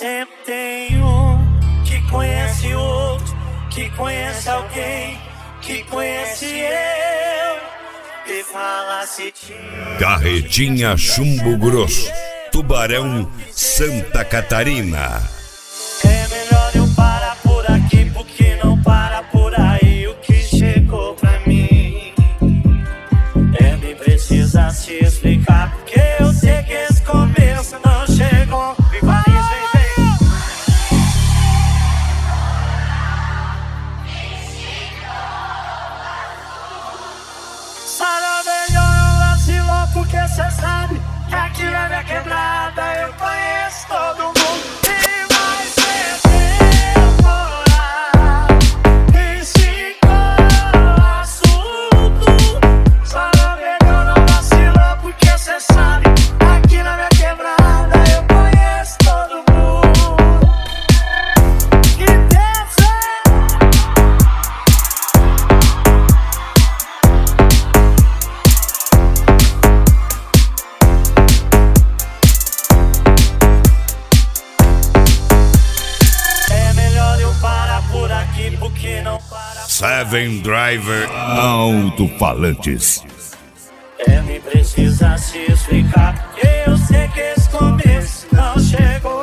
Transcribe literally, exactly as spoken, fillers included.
Sempre tem um que conhece o outro, que conhece alguém, que conhece eu. E fala se te... Carretinha Chumbo Grosso, Tubarão, Santa Catarina. É melhor eu parar por aqui, porque não para por aí. O que chegou pra mim é nem precisa se explicar, porque eu sei que esse começo não chegou. E vai, vem, vem. Sarou melhor eu vacilou, porque cê sabe que aqui na minha quebrada eu conheço todo mundo. Seven Driver Alto-Falantes. É, nem precisa se explicar, porque eu sei que esse começo não chegou.